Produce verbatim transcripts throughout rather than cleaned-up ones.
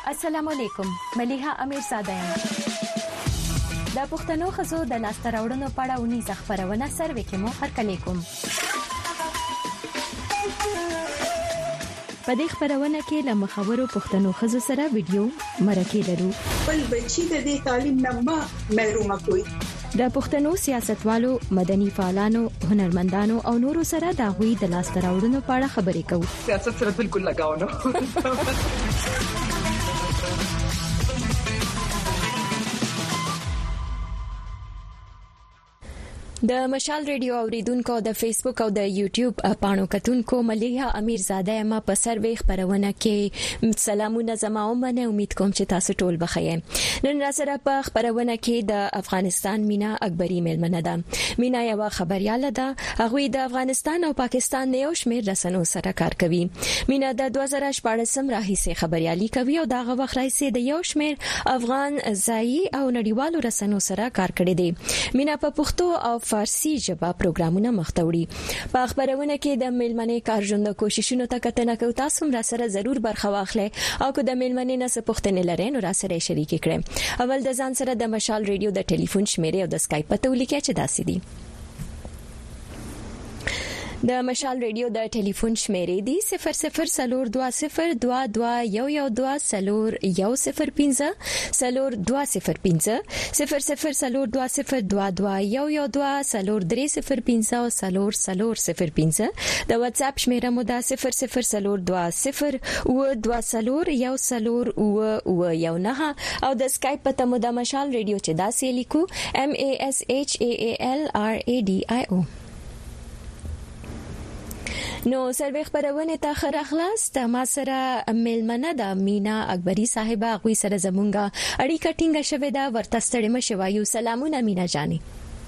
السلام علیکم. ملیحه امیرزاده یم. د پښتنو ښځو د لاسته راوړنو په اړه ونیزه خپرونه سروې کې مو هرکلی کوم. په دې خپرونه کې له مخورو پښتنو ښځو سره ویډیو مرکې لرو. بل بچی د دې تعلیم نه محروم کوي. د پښتنو سیاستوالو، مدني فعالانو، هنرمندانو او نورو سره د غوي د لاسته راوړنو په اړه خبرې کوو. سیاست سره بالکل لگاو نه. د مشال ریډیو اوریدونکو د فیسبوک او د یوټیوب پاڼو کتونکو ملیحه امیرزاده ما په سروې خبرونه کې سلامونه زما ومنه. امید کوم چې تاسو ټول بخیر. نن را سره په خبرونه کې د افغانستان مینا اکبری ملمنه ده. مینا یو خبرياله ده. هغه د افغانستان او پاکستان یو شمېر رسنیو سره کار کوي. مینا د دوه زره شپږم راهیسه خبريالي کوي او دغه وخت راهیسه د یو شمېر افغان ځایي او نړیوالو رسنیو سره کار کړی دی. مینا په پښتو او فارسی ژبه پروګرامونه مختوړي. په خبرونه کې د ملمنې کارژوند کوششونو ته کتنه کوي. تاسو هم را سره ضرور برخه واخلئ او که د ملمنې نه څه پوښتنې لرئ نو را سره شریک کړئ. اول د ځان سره د مشال ریډیو د ټلیفون شمیرې او د اسکایپ پته ولیکئ چې داسې دي. د مشال ریډیو د ټلیفون شمیرې دي صفر صفر سلور دوه صفر دوه دوه یو یو دوه سلور یو صفر پنځه سلور دوه صفر پنځه صفر صفر سلور دوه صفر دوه دوه یو یو دوه سلور درې صفر پنځه او سلور سلور صفر پنځه. د واتس اپ شمیره مو د صفر صفر سلور دوه صفر او دوه سلور یو سلور او او یو نه او د اسکایپ پته مو د مشال ریډیو چې داسې لیکو M A S H A A L R A D I O. نو سروې خبرونه ته خره خلاص ته ما سره ملمنه د مینا اکبری صاحبہ غوي سره زمونږه اړیکه ټینګه شوې ده. ورته ستړي مشه وایو. سلامونه مینا جاني.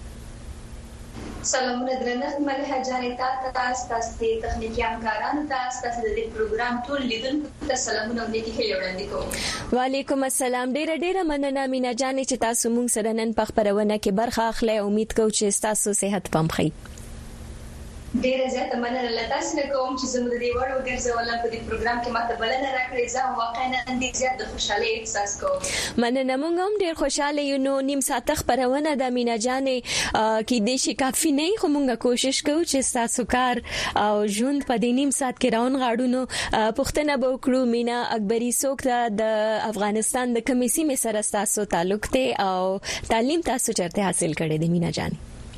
سلامونه درنه مليحه جاني تاسو تاسو تاسو تخنیکی همکارانو تاسو تاسو د پروګرام ټول لیدونکو ته سلامونه ونیکي هلي وړاندې کوم. وعلیکم السلام. ډیره ډیره مننه مینا جاني چې تاسو مونږ سره نن په خبرونه کې برخه اخلئ. امید کوم چې تاسو صحت پم خي. ډیره زیاته مننه له تاسو نه کوم چې زموږ د دې وړو ګرځولم په دې پروګرام کې ماته بلنه راکړې. زه واقعا نن ډیر زیات خوشاله احساس کوم. مننه. موږ هم ډیر خوشاله یو. نو نیم ساعت خبرونه د مینا جانې کې د شي کافي نه خو موږ کوشش کوو چې تاسو کار او ژوند په دې نیم ساعت کې راون غاړو. نو پښتنه به وکړو مینا اکبری څوک د افغانستان د کمیسي مې سره تاسو تعلق ته او تعلیم تاسو چرته حاصل کړی دی مینا جانې؟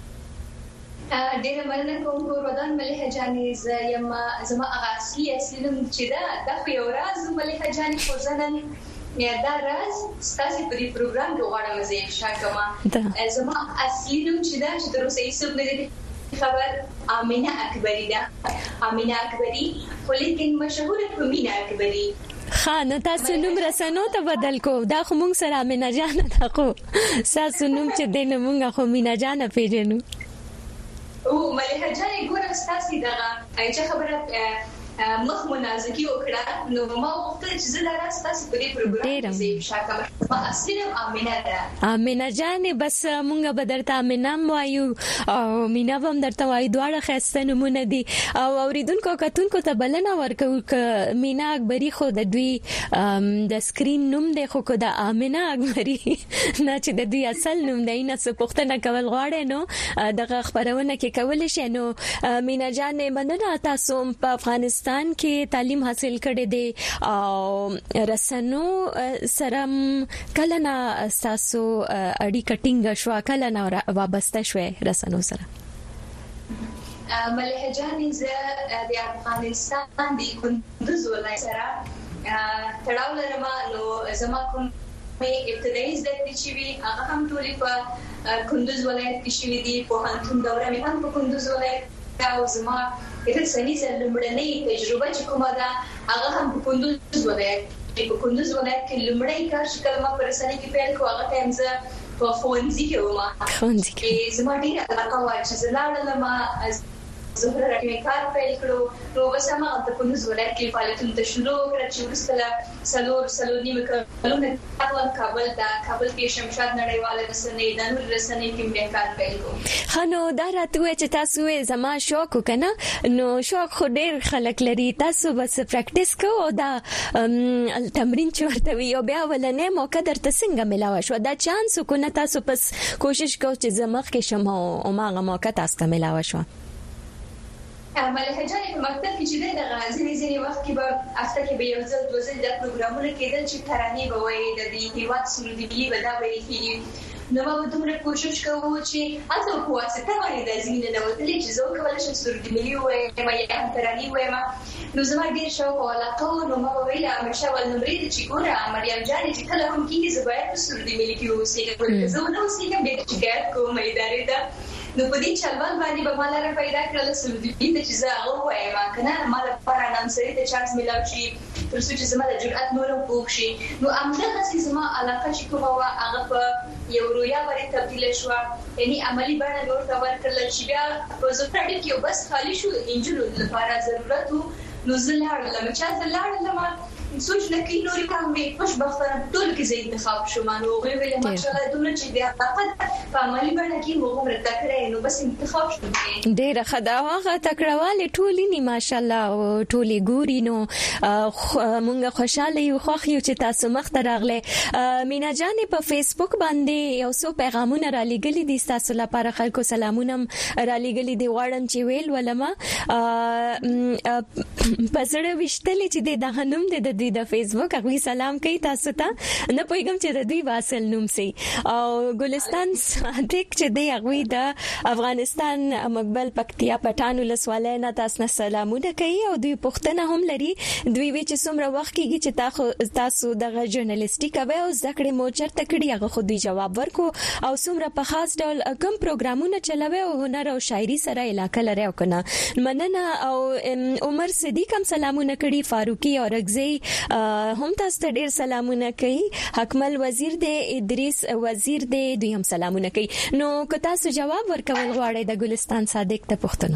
ډیره مننه کوم کور ودان مليحه جاني. زما زما اصلي اصلي نوم چې دا د یو راز مليحه جاني خو ځنن یا دا راز ستاسو په دې پروګرام کې غواړم زه افشا کوم. زما اصلي نوم چې دا چې تر اوسه یې څه نه دي خبر. امینه اکبری ده. امینه اکبری خو لیکن مشهوره په مینا اکبری. خانه تاسو نوم رسنو ته بدل کو. دا خو مونږ سره مینا جان ته خو تاسو نوم چې دینه مونږ خو مینا جان پیژنو. او مليحه جاني ګوره ستاسو دغه چې خبره مخ منازکی وکړه نو ما وخت چې زه درس تاسو په دې پروګرام کې شاکم ما اصلي امینه ده. امینه جانې بس مونږ به درته امینه وایو او مینا هم درته وایو. دواړه خسته نمونه دي او اوریدونکو کتونکو ته بلنه ورکو ک مینا اکبری خو د دوی د سکرین نوم دی خو کو د امینه اکبری نه چې د دوی اصل نوم دی. نه څه پوښتنه کول غواړي نو دغه خبرونه کې کول شي. نو مینا جانې مننه تاسو په افغانستان کې تعلیم حاصل کړی دی او رسنو سره کله نه تاسو اړیکه ټینګه شو کله نه وابسته شوې رسنو سره؟ مليحه جاني زه د افغانستان د کندوز ولایت سره تړاو لرم. نو زما کوم ابتدایي زده کړې چې وی هغه هم ټولې په کندوز ولایت کې شوې دي. په هانتون دوره مې هم په کندوز ولایت او زما رسنۍ سره لمړنۍ تجربه چې کومه ده هغه هم په کندوز ولایت په کندوز ولایت کې لمړی کار چې کلمه پر رسنۍ کې پیل کوه هغه ټایم زه په ښوونځي کې وم. ښوونځي کې زما ډېره علاقه وه چې زه لاړم زهره راکمې کار پیل کړو نو وسمه د کندوز ولایت کې فعالیتونه تشریح کړ چې ورسره سلور سلور نیمه کلونه اول کابل دا کابل کې شمشاد نړیواله رسنۍ د نور رسنۍ کې مې کار پیل کړو. خنو دا راته چې تاسو زما شوق وکنه نو شوق خو ډېر خلک لري تاسو بس پریکټیس کوو دا تمرین چورته وی او بیا ولنه موقع درته څنګه ملاوه شو دا چانس کو نه تاسو پس کوشش کوو چې زمخ کې شمه او ماغه موقع تاسو ته ملاوه شو. ملکه جان په مکتب کې چې د غازی زیری وخت کې به افته کې به یو ځل دوه ځل د پروګرامونو کېدل چې ترانې به وایي د دې هیواد سرودي بلی به دا وایي کېږي نو موږ دومره کوشش کوو چې اته په واسطه باندې د زمینه د وتلې چې زه کولای شم سرودي بلی وایم یا ترانې وایم نو زما ډیر شوق او علاقه نو ما ویل همیشه ول نمرې چې ګوره مریم جان چې کله هم کېږي زه باید سرودي بلی کې اوسېږم زه نو اوسېږم به شکایت کوم ادارې ته نو په دې چلوال باندې به مال را پیدا کړل سرودي بلی چې زه هغه وایم کنه مال لپاره نام سره ته چانس ملاوي شي تر څو چې زما د جرأت نور پوښ شي نو امده چې زما علاقه چې کومه وا هغه په یو رویا باندې تبدیل شو یعنی عملی باندې نور تا ورکړل چې بیا په زړه کې بس خالی شو انجلو لپاره ضرورت نو زلاړ لمه چا زلاړ لمه سوچ نه کې نورې کوم به خوشبختانه ټول کې زه انتخاب شوم نو ویل ماشاءالله دومره چې د عقد په عملی باندې کې موږ مرته کړې نو بس انتخاب شوم ډېر خدا هغه تکړهواله ټولې ني ماشاءالله ټولې ګوري نو مونږ خوشاله یو خو خو چې تاسو مخ ته راغله مینا جان په فیسبوک باندې یو څو پیغامونه را لګلې دي تاسو لپاره خلکو سلامونه را لګلې دي غواړم چې ویل ولما پسړه وشتلې چې د غنوم د د فیسبوک هغه سلام کوي تاسو ته نه پوهیږم چې د دوی واصل نوم سي او ګلستان صادق چې دی هغه د افغانستان مقبل پکتیا پټانو لسواله نه تاسو نه سلامونه کوي او دوی پښتنه هم لري دوی وی چې څومره وخت کېږي چې تاسو دغه ژورنالیستیک او زده مو چرته کړی هغه خو دوی جواب ورکو او څومره په خاص ډول کم پروګرامونه چلوي او هنر او شاعري سره علاقه لري او کنه مننه او عمر صدیق هم سلامونه کړي فاروقي او رغزي هم تاسو ته ډیر سلامونه کوي حکمل وزیر دی ادریس وزیر دی دوی هم سلامونه کوي نو که تاسو جواب ورکول غواړئ د ګلستان صادق ته پوښتنه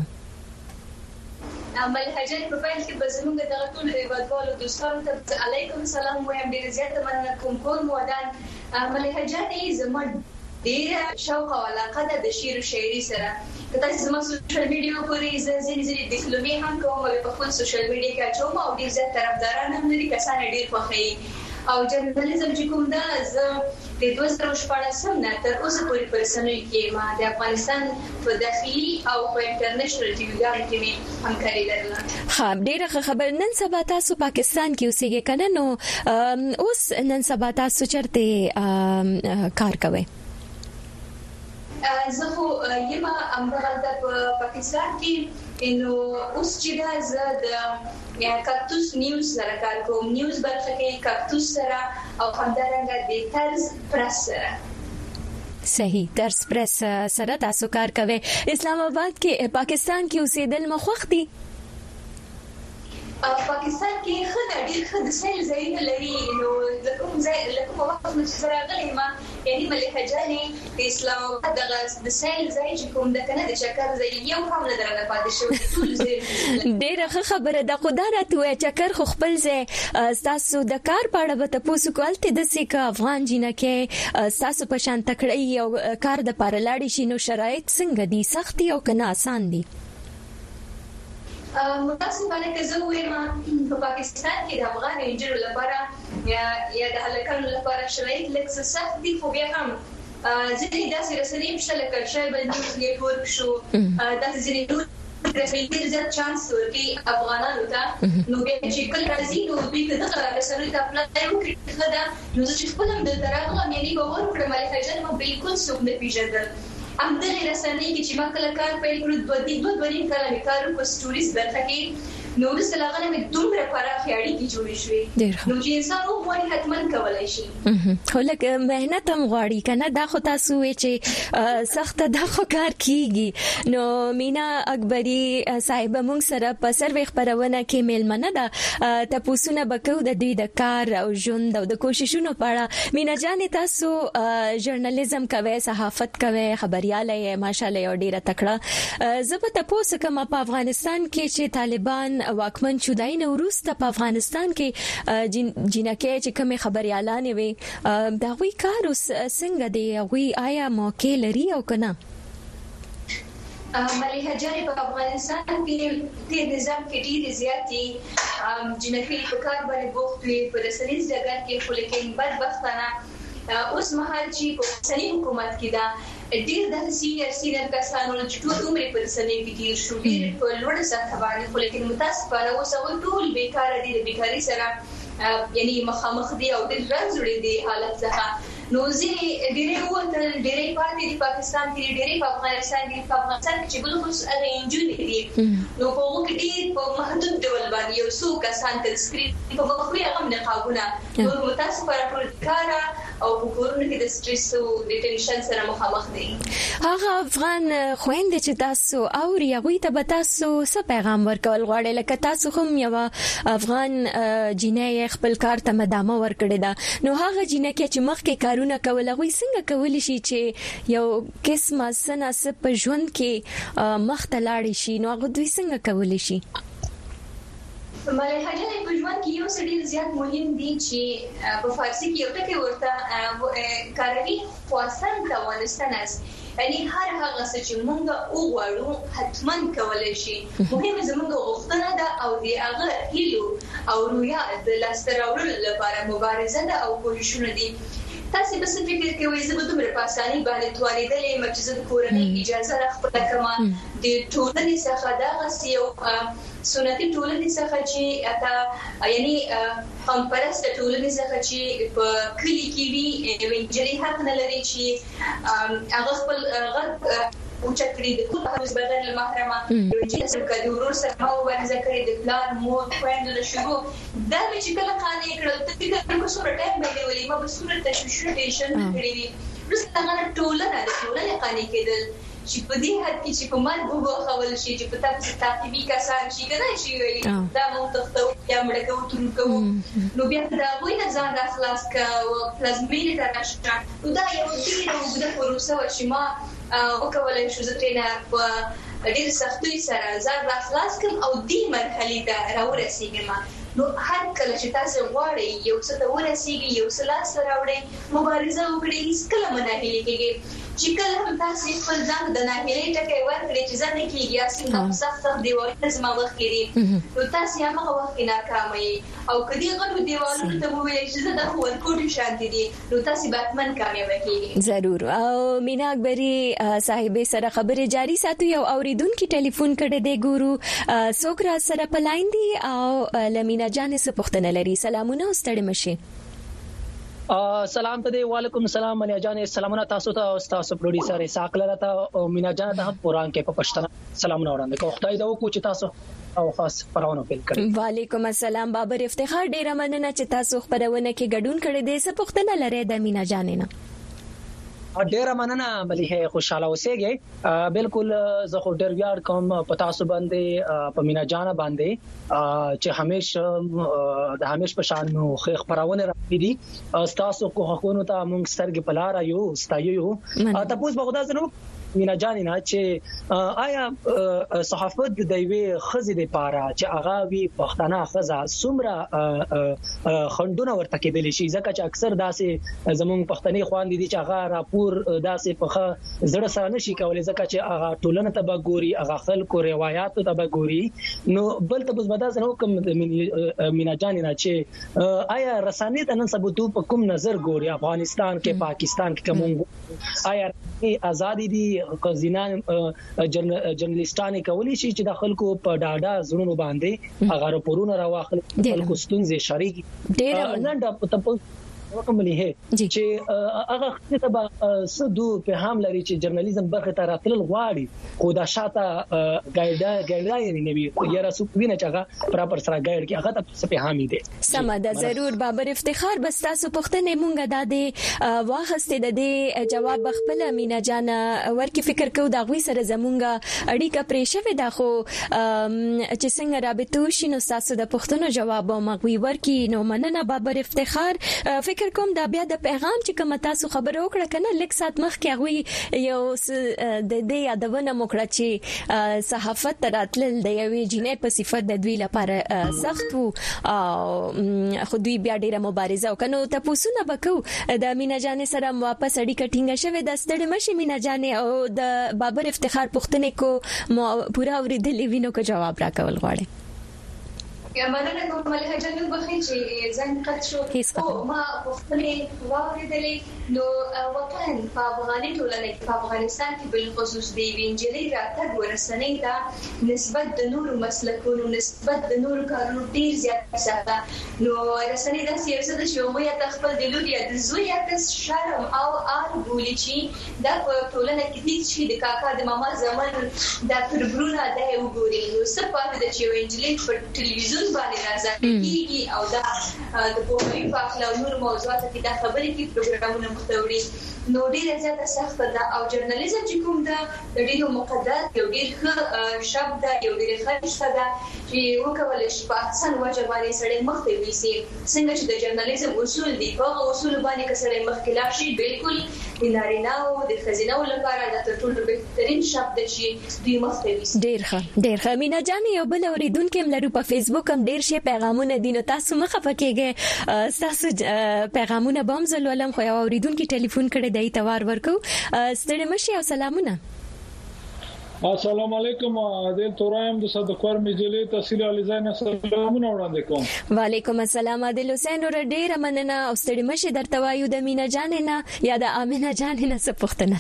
عمل حاجت په پیل کې به زموږ د ټول هیوادوالو دوستانو ته علیکم سلام وایم ډیر زیاته مننه کوم کول مودان عمل حاجت یې زموږ ډیر شوق او علاقه د شعر او شاعري سره کله چې زموږ سوشل میډیا پورې زه ځینې د کلمې هم کوم په خپل سوشل میډیا کې اچوم او ډیر زیات طرفداران هم لري کسان ډیر خوښي او جرنالیزم چې کوم دا زه د دوه زره شپږ نه تر اوسه پورې په رسنیو کې ما د افغانستان په داخلي او په انټرنیشنل ټي وي ګانو کې مې همکاري لرله. خا ډیره خبر نن سبا تاسو پاکستان کې اوسېږئ کنه نو اوس نن سبا تاسو چرته کار کوئ؟ زه خو یم همدغلته په پاکستان کې نو اوس چې دا زه د یا کاکتوس نیوز سره کار کوم نیوز برخه کې کاکتوس سره او همدارنګه د طرز پرس سره صحیح طرز پرس سره تاسو کار کوئ. اسلام آباد کې پاکستان کې اوسېدل مخوخ دي؟ پاکستان کې خدای ډیر خدای سیل زین لري نو لکه ځای لکه وخت چې سره غلې ما یعنی ملکه جانې د اسلام آباد د سیل ځای چې کوم د کنه د چکر ځای یو هم نه درغه پاتې شو ټول ځای ډیره خبره د خدای راته چکر خو خپل ځای تاسو د کار په اړه به تاسو کولته د سیک افغان جنہ کې تاسو په شان تکړه یو کار د پارلاړی شینو شرایط څنګه دي سختي او کنه آسان دي؟ متاسفانه که زه وایم په پاکستان کې د افغان انجنونو لپاره یا یا د هلکانو لپاره شرایط لږ څه سخت دي خو بیا هم ځینې داسې رسنۍ شته لکه شایبل نیوز نیټورک شو داسې ځینې نور رسنۍ زیات چانس ورکوي افغانانو ته نو بیا چې کله راځي نو دوی که دغه رسنیو ته اپلای وکړي ښه ده نو زه چې خپل هم دلته راغلم یعنې به ورکړم ملکه جان ما بالکل څوک نه پېژندل همدغه رسنۍ کې چې ما کله کار پیل کړو دوه دوه دوه نیم کاله مې کار وکړ سټوریز برخه کې نو رسلاغه مې دومره پراخه اړیکې جوړې شوې نو چې انسان وغواړي حتما کولای شي. خو لکه مهنت هم غواړي کنه دا خو تاسو چې سخت د خو کار کیږي. نو مینا اکبری صاحب موږ سره په سروې خبرونه کې میلمنه ده تاسو نه بکو د دوی د کار او ژوند او د کوششونو په اړه. مینا جان تاسو ژورنالیزم کوي صحافت کوي خبرياله یې ماشاالله یو ډیره تکړه. زه په تاسو کوم په افغانستان کې چې طالبان واکمن شودای نو وروسته په افغانستان کې جنکه چې کوم خبريالانه وي دا وی کار څنګه دی وی آیا موقع لري او کنه؟ مليحه جانې په افغانستان کې د نظام کې ډېر زیاتې جنکې په کار باندې بوخت وي په رسنیز ډګر کې خو لیکن بدبختانه اوس مهال چې په رسنۍ حکومت کې دا ډېر د سینیئر سینیئر کسانو چې ټول عمر په رسنۍ کې تیر شو ډېر په لوړ سطح باندې خو لیکن متاسفانه اوس هغوی ټول بیکاره دي د بیکاري سره یعنی مخامخ دي او ډېر رنځوړي دي حالت څخه. نو ځینې ډېرې ووتل ډېرې پاتې دي پاکستان کې ډېرې په افغانستان کې په افغانستان کې چې بل خصوص هغه انجونې دي نو په هغو کې ډېر په محدود ډول باندې یو څو کسان تر سکرین په مخوي هغه نقابونه نور متاسفانه ټول کاره او په کورونو کې د سټریس او د ټینشن سره مخامخ دي. هغه افغان خويندې چې تاسو او ریاوي ته به تاسو څه پیغام ورکول غواړئ لکه تاسو هم یو افغان جنۍ خپل کار ته مدامه ورکړې ده نو هغه جنۍ چې مخکې کارونه کول هغه څنګه کولی شي چې یو قسمه سنه په ژوند کې مخ ته لاړ شي نو هغه دوی څنګه کولی شي؟ مليحه جانې په ژوند کې یو څه ډېر زیات مهم دي چې په فارسي کې یو ټکی ورته کاروي خواستن توانستن است یعنی هر هغه څه چې موږ وغواړو حتما کولای شي. مهم زموږ غوښتنه ده او د هغه هیلو او رویا د لاسته راوړلو لپاره مبارزه ده او کوششونه دي. تاسو به څه فکر کوئ زه به دومره په اسانۍ باندې توانېدلې یم چې زه د کورنۍ اجازه راخپله کړم د ټولنې څخه دغسې یو سنتي ټولنې څخه چې اته یعنی قومپرسته ټولنې څخه چې په کلي کې وي یوه نجلۍ حق نه لري چې هغه خپل غږ اوچت کړي د ټول حوز بغیر له محرمه یو نجلۍ سره د ورور سره مبارزه کړې د پلار مور خویندو له شروع دا مې چې کله قانع کړل ته فکر وکړه څومره ټایم به یې ولې ما به څومره تشویشونه ټینشن کړي وي وروسته هغه ټولنه د ټولنې قانع کېدل چې په دې حد کې چې په مرګ وګورول شي چې په تاسو تعقیبي کسان شي کنه شي ویلي دا مو تختو یا مړ کوو تر کوو نو بیا دا وای نه ځان را خلاص کا او پلازمینه ته راشه نو دا یو ډیر وګړه پروسه و چې ما او کولای شو زه ترې په ډیر سختۍ سره ځان را خلاص کړم او دې مرحلې ته راورسېږم. نو هر کله چې تاسو غواړئ یو څه ته ورسېږئ یو څه لاسته راوړئ مبارزه وکړئ هیڅکله مه ناهیلي کېږئ چې کله هم تاسو خپل ځان د ناهیلۍ ټکی ورکړئ چې زه نه کېږي اصلي سخت سخت دیوالونه زما مخکې دي نو تاسو هماغه وخت کې ناکامه یئ او که دې غټو دیوالونو ته وویل چې زه د ښوونکوټو شانتې دي نو تاسو به حتما کامیابه کېږئ. ضرور. او مینا اکبري صاحبې سره خبرې جاري ساتو یو اوریدونکي ټلیفون کړی دی ګورو څوک را سره په لاین دي او لمینا جانې څه پوښتنه لري؟ سلامونه ستړي مشي. سلام ته دی وعلیکم السلام منیا جان سلامونه تاسو ته او تاسو پروډوسر اسحاق لرته او مینا جان ته قرآن کې په پښتنه سلامونه وړاندې کوم خدای دا وکړي چې تاسو او خاص پرونه پیل کړئ. وعلیکم السلام بابر افتخار ډیره مننه چې تاسو خبرونه کې ګډون کړی دی څه پوښتنه لري د مینا جان نه؟ ډیره مننه مليحه خوشاله اوسېږئ. بالکل زه خو ډیر یاد کوم په تاسو باندې په مینا جان باندې چې همیشه د همیش په شان نو خبرونه راځي دي تاسو کو حقونو ته موږ سترګې پلار یو ستایو تاسو په خدا زنو مینا جان نه چې آیا صحافت د دوی خزې د پاره چې هغه وی پښتنه خزه سمره خندونه ورته کېدل شي ځکه چې اکثر داسې زموږ پښتني خوان دي چې هغه راپور داسې په زړه سره نشي کولای ځکه چې هغه ټولنه ته بګوري هغه خلکو روایت ته بګوري نو بل ته بزمدا زنو کوم مینا جان نه چې آیا رسنۍ د نن سبا په کوم نظر ګوري افغانستان کې پاکستان کې کوم آیا ازادي دي قزینان جرنالستان کولی شي چې د خلکو په ډاډه زړونو باندې هغه راپورونه راوخل خلکو ستونزې شریک ډېر نن د وکملې هي چې هغه خطبه سدو په هم لري چې جرنالیزم برخه ته راتلل غواړي خو دا شاته ګایډا ګایډلاین نه وي یا رسو ویني چې هغه پراپر سره ګایډ کی هغه ته په هم دي سم ده ضرور بابر افتخار بس تاسو پښتنه مونږه د دې واخسته د دې جواب خپل مینا جان ورکی فکر کو دا غوي سره زمونږه اړیکه پرېښوي دا خو چې څنګه رابطو شینو تاسو د پښتنو جواب مغوي ورکی نو مننه بابر افتخار فکر کوم دا بیا د پیغام چې کوم تاسو خبر وکړه کنه لیک سات مخ کې غوي یو د دې یادونه موکړه چې صحافت راتلل د یوې جنې په صفت د دوی لپاره سخت وو خو دوی بیا ډیره مبارزه وکړو ته پوسونه وکاو د مینا جان سره واپس اړیکه ټینګه شوه د ستړي مشي مینا جان او د بابر افتخار پښتنې کو پورا اوریدلې وینو کو جواب راکول غواړي یا مننه کوم ملي جنن بخي چې زنګ قط شو او ما پښتنې واوریدلې نو وطن په افغاني ټولنه کې په افغانستان کې بل خصوص دی وینجلې راته ورسنې دا نسبت د نورو مسلکونو نسبت د نورو کارونو ډیر زیات ساته نو رسنې د سیاست د شومو یا خپل د لوري د زوی یا د شرم او ار بولی چې دا په ټولنه کې دي چې د کاکا د ماما زمون د تربرونه د وګوري نو سپاره د چې وینجلې په ټلویزیون باندې راځي او دا د پوهې په اړه نور موضوعات کې دا خبرې کې پروګرامونه مختوري نو ډیره زیاته سخت ده او جرنالیزم چې کوم ده د ډیرو مقدس یو ډیر ښه شب ده یو ډیر ښه ده چې وکول شي په احسن وجه باندې سړی مخ ته ویسي څنګه چې د جرنالیزم اصول دي په اصول باندې که سړی مخ کې لاړ شي بالکل د نارینه او د خزینه لپاره د تر ټولو بهترین شب ده چې دوی مخ ته ویسي ډیر ښه ډیر ښه مینا جان یو بل اوریدونکو ملرو په فیسبوک هم ډیر شي پیغامونه دي نو تاسو مخه پکېږئ تاسو پیغامونه بم زلولم خو یو اوریدونکو ټلیفون کړی دی توار ورکو ستړي مشي او سلامونه السلام علیکم عادل تورایم د صدقور مجلې تحصیل علیزانه سلامونه وړاندې کوم وعلیکم السلام عادل حسین ور ډیر مننه او ستړي مشي درته وایو د مینا جان نه یا د امینه جان نه څه پوښتنه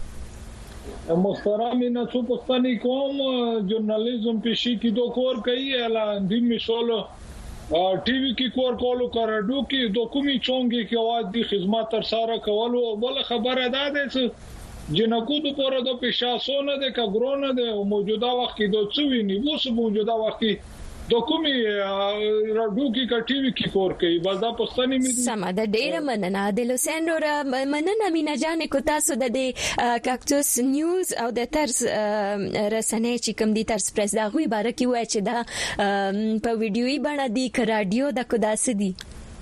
لري محترم نه څه پوښتنه کوم جرنالیزم پېشي کې دوه کور کوي اعلان دي مثال ټي وي کې کور کولو کارډو کې د کومي چونګي کې واځ دي خدمات تر سره کولو بل خبره ده چې جنکو د پوره د پېښاسونه د کګرونه د موجوده وخت کې د څوي نیو سه موجوده وخت کې د کومي راډو کې کټیوي کې کور کوي بس دا پښتني مې سم ده ډیره مننه عادل حسین ور مننه مینا جان کو تاسو د کاکټوس نیوز او د ترس رسنۍ چې کوم دي ترس پریس دا غوي باره کې وای چې دا په ویډیوي باندې دی ک رادیو د کو داس دي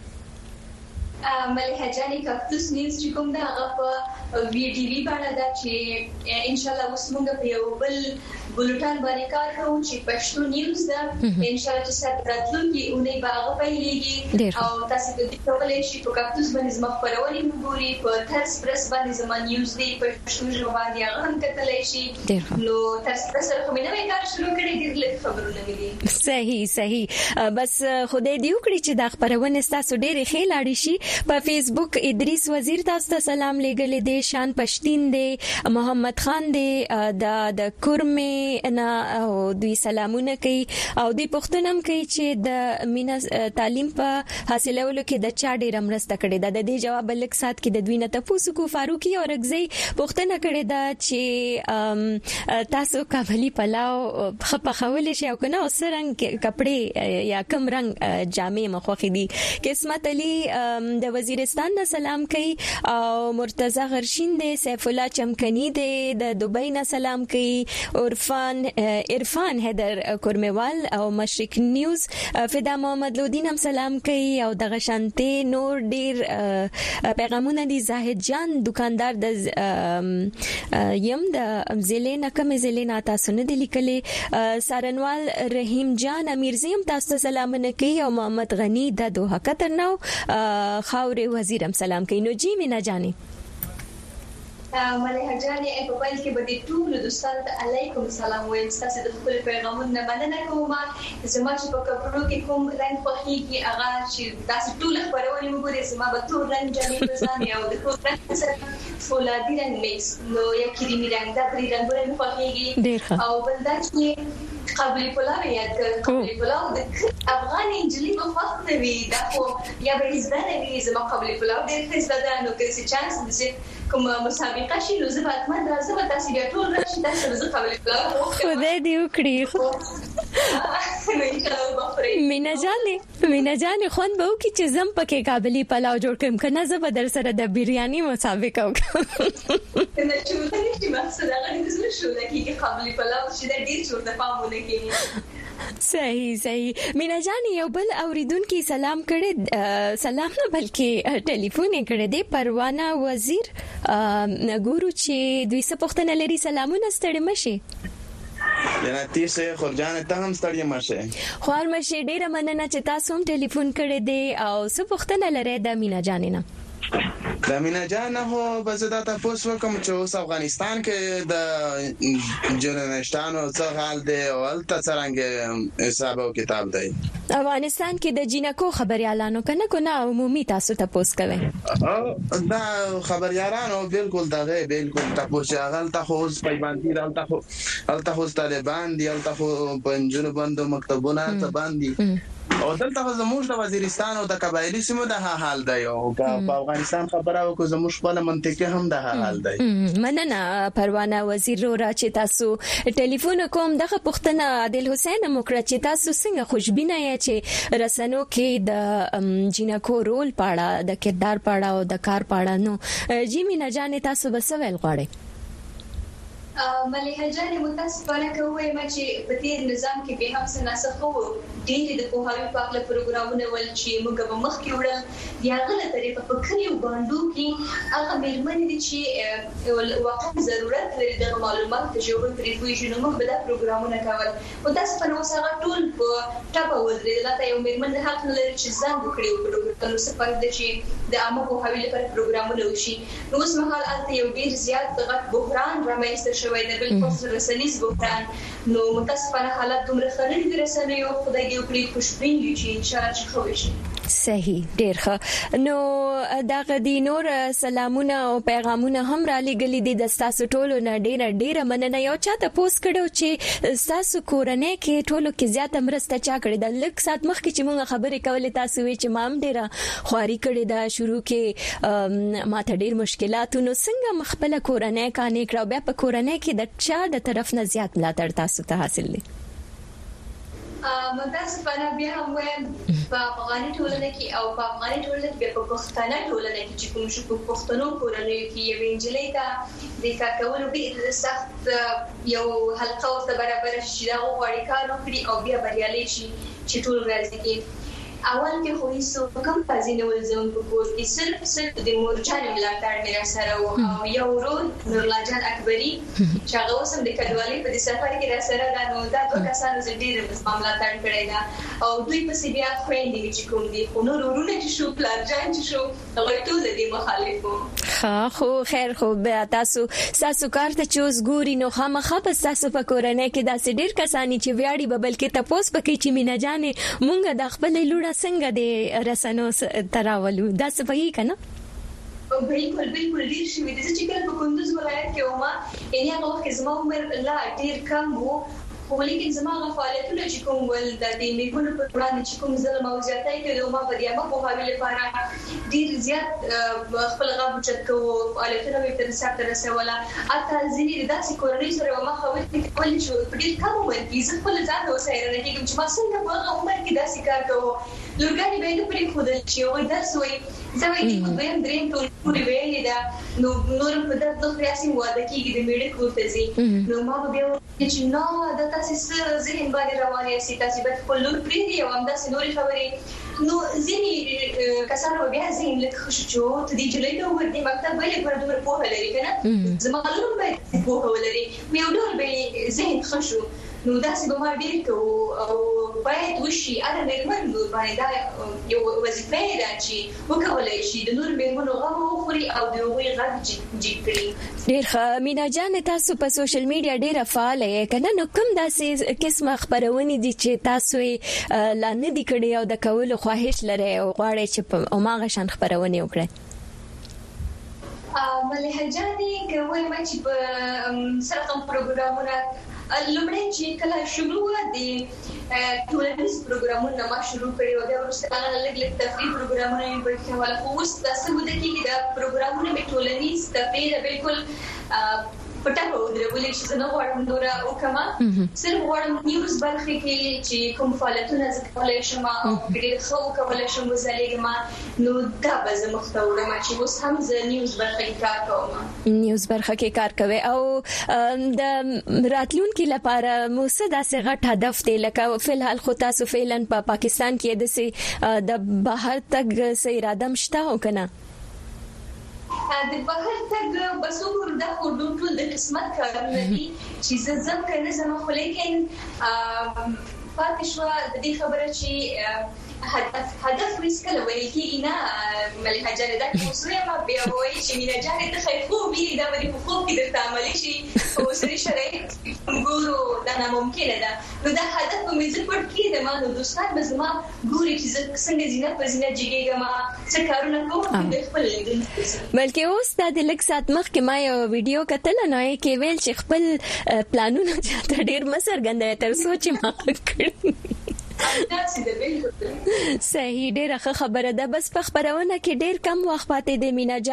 ملي جان کاکټوس نیوز چې کوم دا هغه په ویډیوي باندې دا چې ان شاء الله اوس موږ په یو بل بولټان باندې کار کوو چې پښتو نیوز ده ان شاء الله چې سات راتلونکي اونۍ باغ پیلېږي او تاسو د دې کولای شي په کاکټوس باندې زما خبرونه وګوري په ترس پریس باندې زما نیوز دی په پښتو ژبه باندې هغه هم کتلای شي نو ترس پریس سره کومه نوې کار شروع کړی ډېر لږ خبرونه مې صحیح صحیح بس خدای دې وکړي چې د خبرونه تاسو ډېر ښه لاړ شي په فیسبوک ادریس وزیر تاسو ته سلام لګلې دي شان پښتين دي محمد خان دي د د کورمه نه او دوی سلامونه کوي او دوی پښتنم کوي چې د مینا تعلیم په حاصلولو کې د چا ډیر مرسته کړې ده د دې جواب لیک سات کې د دوی نه تاسو کو فاروقي او رغزي پښتنه کړې ده چې تاسو کابلی پلاو خپه خول شي او کنه سرنګ کپڑے یا کم رنگ جامې مخوخي دي قسمت علي د وزیرستان نه سلام کوي او مرتضی غرشین دی سیف الله چمکنی دی د دوبۍ نه سلام کوي عرفان عرفان حیدر کورموال او مشرق نیوز فدا محمد لودین هم سلام کوي او د غشانته نور ډیر پیغامونه دي زاهد جان دکاندار د یم د زلینا کم زلینا تاسو نه دی لیکلې سارنوال رحیم جان امیرزیم تاسو سلامونه کوي او محمد غنی د دوه قطر نو خاوري وزیرم سلام کوي نو جی مینا جاني ملي جاني په پای کې به د ټول دوستانو ته علیکم سلام وایم تاسو د خپل پیغامونه مننه کوم زما چې په کپړو کې کوم رنگ خوښیږي هغه چې تاسو ټول خبرونه وګورئ زما به ټول رنگ جامې پسند او د ټول رنگ سره فولادي رنگ میکس نو یو کریمي رنگ دا درې رنگونه خوښیږي او بل دا چې قابلی پلاو یاد کړ قابلی پلاو د افغان انجلي په وخت دی دا خو یا به زده نه وي زما قابلی پلاو ډېر ښه ده نو که څه چانس دې کوم مسابقه شي نو زه به اتمن راځم تاسو بیا ټول راشي تاسو زه قابلی پلاو خدای دې وکړي مینا جانې مینا جانې خوند به وکړي چې زم پکې قابلی پلاو جوړ کړم کنه زه به در سره د بریاني مسابقه وکړم نه چې مونږ چې مقصد هغه د زړه شو د کې قابلی پلاو چې د ډیر څور د پامونه کې صحیح صحیح مینا جان یو بل اوریدونکو سلام کړي سلام نه بلکې ټلیفون یې کړی دی پروانه وزیر ګورو چې دوی څه پوښتنه لري سلامونه ستړي مشي جنتی سه خورجان ته هم ستړي مشه خور مشي ډیره مننه چې تاسو هم ټلیفون کړی دی او څه پوښتنه لري د مینا جان نه د مینا جان هو بس دا تاسو کوم چې اوس افغانستان کې د جنرالستانو څه حال دی او الته څنګه حساب او کتاب دی افغانستان کې د جنکو خبريالانو کنه کو نه عمومي تاسو تاسو کوي دا خبريالانو بالکل دغه بالکل تاسو هغه ته خو پیبندي دلته خو الته خو طالبان دي الته خو پنځونه بندو مکتبونه ته باندې او دلته زموږ د وزیرستان او د قبایلی سیمو د حال دی او په افغانستان خبره او زموږ په منطقه هم د حال دی مننه پروانه وزیر را چې تاسو ټلیفون کوم دغه پښتنه عادل حسین مکرچ چې تاسو څنګه خوشبینه یې چې رسنو کې د جنکو رول پاړه د کردار پاړه او د کار پاړه نو جیمی نه جانې تاسو بسویل غواړئ مليحه جانې متاسفانه کوي چې په دې نظام کې به هم څه نسخه وو ډېر د پوهاوی په اړه پروګرامونه ول چې موږ به مخ کې وړل یا غلطه طریقه په کلیو باندې کې هغه مېرمنې دي چې واقعا ضرورت لري د معلوماتو تجربه پرې کوي چې موږ به دا پروګرامونه کول متاسفانه اوس هغه ټول په ټاپه ودرېدل دا یو مېرمن حق نه لري چې ځان وکړي او پروګرامونه سپارل دي چې د عامه پوهاوی لپاره پروګرامونه وشي نو اوس مهال البته یو ډېر زیات دغه بحران رامنځته شوی دی بالکل رسنیز بحران نو متاسفانه حالت دومره خراب دي رسنیو خدای دې وکړي خوشبین دي چې ان شاء الله چې خو شي صحیح ډیر ښه نو دا غدي نور سلامونه او پیغامونه هم را لګلې دي د تاسو ټولو نه ډیر ډیر مننه یو چاته پوسټ کړو چې تاسو کورنۍ کې ټولو کې زیاته مرسته چا کړې د لک سات مخ کې چې موږ خبرې کولې تاسو وی چې مام ډیره خواري کړې دا شروع کې ماته ډیر مشکلات نو څنګه مخبله کورنۍ کانې کړو بیا په کورنۍ کې د چا د طرف نه زیات ملاتړ تاسو ته حاصل دي متاسفانه بیا هم وایم په افغاني ټولنه کې او په افغاني ټولنه کې په پښتنه ټولنه کې چې کوم شو په پښتنو کورنۍ کې یو انجلۍ ته د کار کولو ډېر سخت یو حلقه ورته برابر شي دا غوړی کار وکړي او بیا بریالي شي چې ټول ورځ کې اول کې خو هیڅ کوم پازي نه ولزم په کور کې صرف صرف د مورجان ملاتړ مې سره او یو ورور نورلا جان اکبري چې هغه اوس هم د کډوالۍ په سفر کې را سره دا نو دا دوه کسانو زه ډېر ملاتړ کړی دا او دوی په سی بیا خويندې چې کوم دي خو نور ورونه چې شو پلار جان چې شو هغه ټول دې مخالفو ها خو خیر خو به تاسو تاسو کار ته چوز ګوري نو خامخا په تاسو په کورنۍ کې داسې ډېر کسانی چې ویاړي به بلکې تاسو پکې چې مینا جانې مونږ د خپل لوړه څنګه د رسنو تراولو دا صحیح کنه بالکل بالکل ډیر شوی د چې کله په کندوز ولایت کې ومه یعنی هغه وخت زما عمر لا ډیر کم وو خو ولیکن زما غفالتونه چې کوم ول د دې میګونو په وړاندې چې کوم ظلم او زیاتۍ کړو ما په دې ما په حواله لپاره ډیر زیات خپل غو چت کوو فعالیتونه به تر څه تر څه ولا اته ځینې داسې کورنۍ سره ما خو ول شو په ډیر کم عمر کې زه خپل ځان وسایره نه کېږم چې ما څنګه په عمر کې داسې کار کوو لورګانی به نه پرې خو د چې وای درس وای زه وايي چې په دیم دریم ټول پوری ویلې دا نو نور په دغه خلاصي واده کېږي د میډیک ورته زی نو ما به چې نو د تاسو سره ذهن باندې روانه سي تاسو به خپل لور پرې دی او همداسې نورې خبرې نو ځینې کسانو بیا ذهن لکه خوشو ته دې جلې ته ورته مکتب به پر دومره پوهه لري کنه زما لور به پوهه ولري مې ډول به ذهن خوشو نو داسې به ما ډېر کوو او باید وشي اړه مېرمن نور باندې دا یو وظیفه ده چې وکولای شي د نور مېرمنو غم وخوري او د هغوی غږ جګ کړي ډېر ښه مینا جان تاسو په سوشل میډیا ډېره فعاله یې کنه نو کوم داسې قسمه خبرونه دي چې تاسو یې لا نه دي کړي او د کولو خواهش لري او غواړئ چې په هماغه شان خبرونه وکړئ مليحه جانې کوي ما چې په سره کوم پروګرامونه لومړی چې کله شروع د ټولنیز پروګرامونه ما شروع کړی و دا ورسره لږ لږ تفریح پروګرامونه یې په حواله خو اوس تاسو د کې دا پروګرامونه په ټولنیز تفریح بالکل پټه ودرولې چې زه غواړم دورا او کما صرف غواړم نیوز برخه کې چې کوم فعالیتونه زکولای شم او ډېر خو کولای شم وزلېږم نو دا به زه مختورم چې اوس هم زه نیوز برخه کې کار کوم نیوز برخه کې کار کوي او د راتلونکو لپاره موسه داسې غټ هدف دی لکه فلحال خو تاسو فعلا په پاکستان کې د سي د بهر تګ سي اراده مشته او کنه د بهر تګ بسور د خودون ټول د قسمت کارونه دي چې زه زم کنه زما خو لیکن پاتې شو د دې خبره چې هدف هدف وسکل ویل کی نه ملي حجره دا کوسره ما بیا وایي چې مینا جاره ته خو ویری دا وری په خو کې د عملی شي او سری شرایط ګورو دا ناممکن ده نو دا هدف مې زه پټ کړم ما نو دوستان به زما ګوري چې څنګه زینه په زینه جګېږم څه کارونه کوم د خپل بلکې اوس د لک سات مخ کې ما یو ویډیو کتل نه کې ویل چې خپل پلانونه چاته ډیر مسر غندې تر سوچ ما کړ صحیح ډیره خبره ده بس په خبرونه کې ډیر کم وخت پاتې د مینا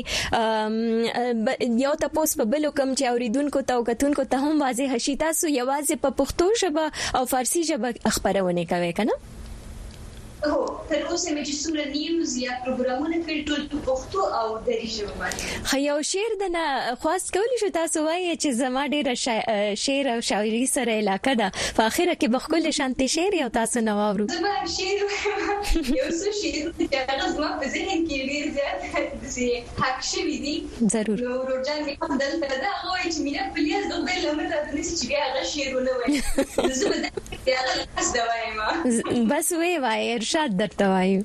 جانې یو تاسو په بل کوم چې اوریدونکو ته او کتونکو ته هم واضح شي تاسو یوازې په پښتو ژبه او فارسی ژبه خبرونه کوي کنه هو تر اوسه مې چې څومره نیوز یا پروګرامونه کړي ټول په پښتو او دری ژبه باندې خو یو شعر د نه خاص کولی شو تاسو وایي چې زما ډیره شعر او شاعري سره علاقه ده په اخره کې بخول شانتي شعر یو تاسو نو اورو زما شعر یو څه شعر چې هغه زما په ذهن کې ډیر زیات دي حق شوی دي ضرور نو ورجان مې هم دلته دا وایي چې مینا پلیاز د خپل لمر د نس چې هغه شعرونه وایي زما دا هغه لاس دا وایم بس وی وای ارشاد درته وایو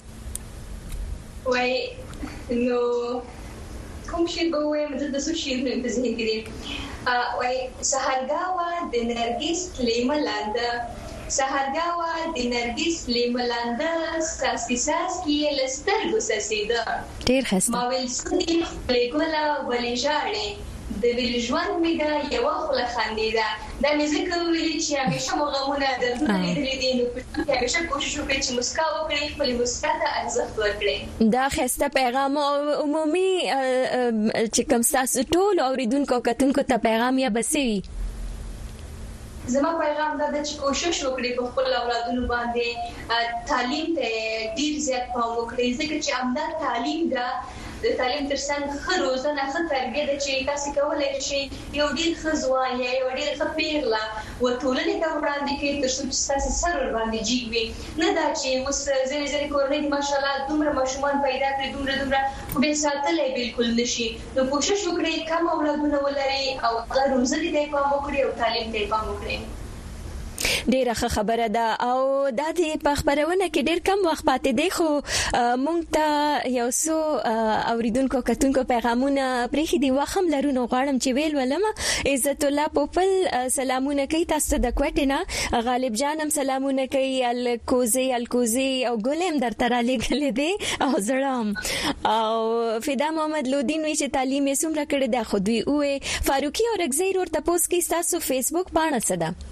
وای نو کوم شی به وایم د څه شی په ذهن کې دي وای سحرګاوا د نرګس لیملاند سحرګاوا د نرګس لیملاند ساسي ساس کې لستر ګسسیدا ډیر خسته ما ویل سړي لګولا ولې ژاړې د ویل ژوند مې دا یو خل خندیدا دا مې ځکه ویل چې همیشه مغمونه د دې دې نو په همیشه کوشش وکړئ چې مسکا وکړئ خپل مسکا ته ارزښت ورکړئ دا خسته پیغام عمومي چې کوم تاسو ټول اوریدونکو کتونکو ته پیغام یا بسوي زما پیغام دا چې کوشش وکړئ په خپل اولادونو باندې تعلیم ته ډیر زیات پام وکړئ ځکه چې همدا تعلیم دا د تعلیم ترڅنګ ښه روزنه ښه تربیه د چې تاسو کولای شئ یو ډیر ښه ځوان یا یو ډیر ښه پیغله وټولنې ته وړاندې کړئ ترڅو چې تاسو سره باندې جیږي نه دا چې اوس ځینې ځینې کورنۍ ماشاءالله دومره ماشومان پیدا کړي دومره دومره خو به ساتلې بالکل نشي نو کوشش وکړئ کم اولادونه ولرئ او هغه روزنې ته پام وکړئ او تعلیم ته پام وکړئ ډیره خبره ده او د دې په خبرونه کې ډیر کم وخت پاتې دی خو مونږ ته یو څو اوریدونکو کتونکو پیغامونه پرېخي دی وخم لرونو غواړم چې ویل ولما عزت الله پوپل سلامونه کوي تاسو د کوټینا غالب جانم سلامونه کوي الکوزي الکوزي او ګلم درته را لګلې دي او زړم او فدا محمد لودین وی چې تعلیم یې څومره کړې ده خو دوی وې فاروقي او رغزیر ورته پوس کې تاسو فیسبوک باندې څه ده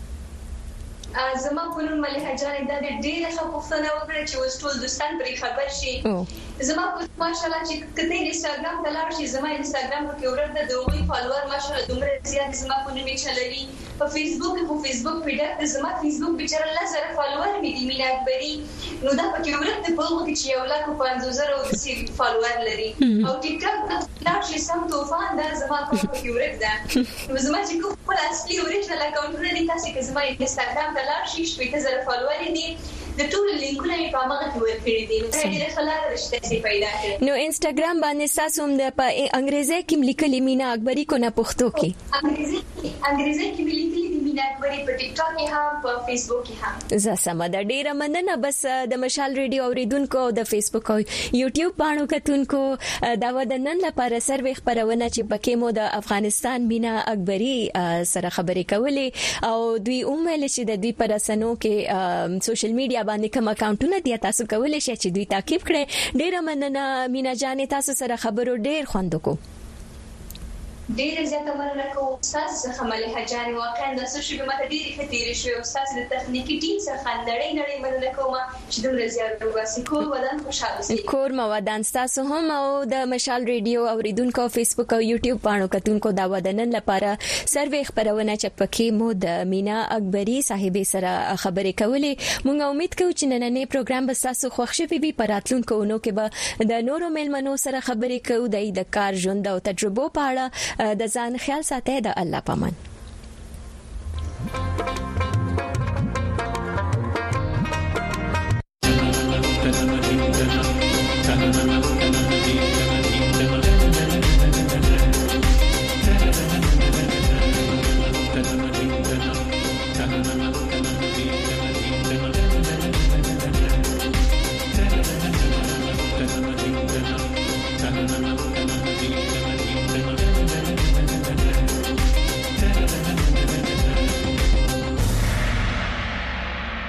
زما په نوم مليحه جان دا ډېر ښه پوښتنه وکړه چې اوس ټول دوستان پرې خبر شي زما په ماشاءالله چې کته انستګرام ته لاړ شي زما انستګرام کې ورته د دوی فالوور ماشاءالله دومره زیات زما په نوم چلوي په فیسبوک په فیسبوک پیډه زما فیسبوک بچره لزر فالوور مې دي مینا اکبري نو دا په کې ورته په وګ چې یو لاک په پنځه زره او د فالوور لري او ټیک ټاک دا چې سم توفان دا زما په کې ورته نو زما چې کوم اصلي اوریجنل اکاونټ لري تاسو کې زما انستګرام ته لاړ شي شپږ زره فالوور دي د ټول لینکونه په ماغه کې ورکړي دي نو ډېر خلک رښتیا پیدا کړي نو انستګرام باندې تاسو هم د انګریزي کې لیکلي مینا اکبري کو نه پښتو کې انګریزي انګریزي کې لیکلي دي مینا اکبري په ټیک ټاک کې هم په فیسبوک کې هم زه سم د ډیره مننه بس د مشال ریډیو اوریدونکو او د فیسبوک او یوټیوب باندې کتونکو دا ودنن لپاره سروي خبرونه چې پکې مو د افغانستان مینا اکبري سره خبرې کولې او دوی اومل چې د دوی پر اسنو کې سوشل میډیا باندې کوم اکاونټونه دي تاسو کولای شئ چې دوی تعقیب کړئ ډیره مننه مینا جانې تاسو سره خبرو ډیر خوند وکړو ډېر زیاته مننه کوم تاسو څخه مليحه جان واقعا د سوشل میډیا ډېر خطرې شوی او تاسو د تخنیکی ټیم څخه نړۍ نړۍ مننه کوم چې دومره زیات واسي کول ودان خوشاله سي کور مودان تاسو هم او د مشال ریډیو اوریدونکو فیسبوک او یوټیوب باندې کتونکو دا ودانن لپاره سروې خبرونه چې پکې مو د مینا اکبری صاحب سره خبرې کولې مونږ امید کوو چې نننې پروګرام به تاسو خوښ شي وي پراتلونکو نو کې به د نورو ملمنو سره خبرې کوو د کار ژوند او تجربو په اړه د ځان خیال ساتئ د الله پامان.